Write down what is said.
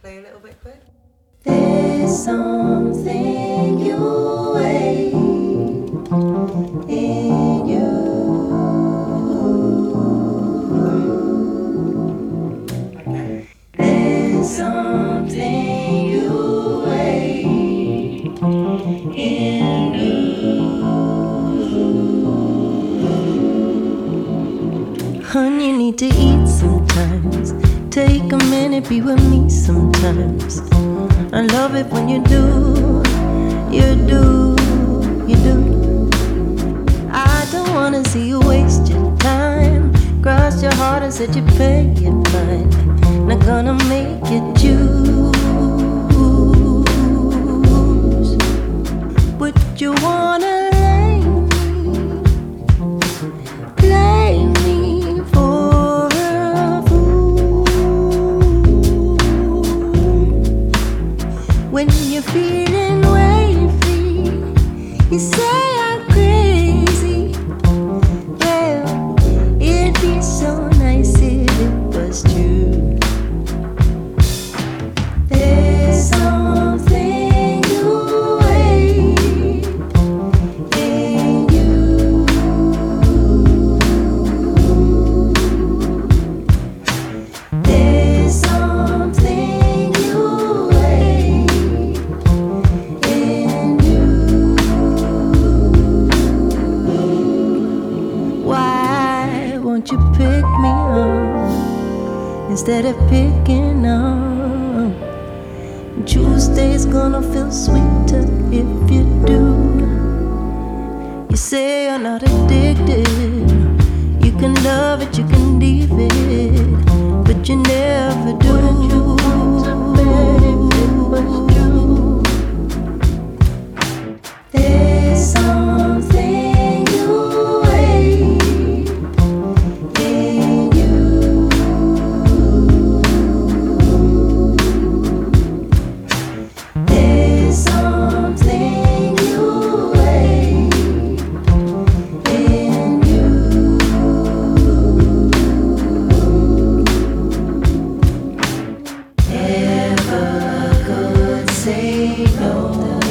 play a little bit quick? There's something you wait in you. There's something you wait in you. Honey, you need to eat sometimes. Take a minute, be with me sometimes. I love it when you do, you do, you do. I don't wanna see you waste your time. Cross your heart and said you pay it fine. Not gonna make you choose. Would you wanna play me for a fool? When you're feeling wavy, you say I'm crazy. Well, it'd be so nice if it was true. There's something you wait in you. There's something you wait in you. Why won't you pick me up instead of picking up? Tuesday's gonna feel sweeter if you do. You say you're not addicted. You can love it, you can leave it, but you never do. Wouldn't you want to bet if it was true? There's something you wait in you. There's something you wait in you. Never could say no.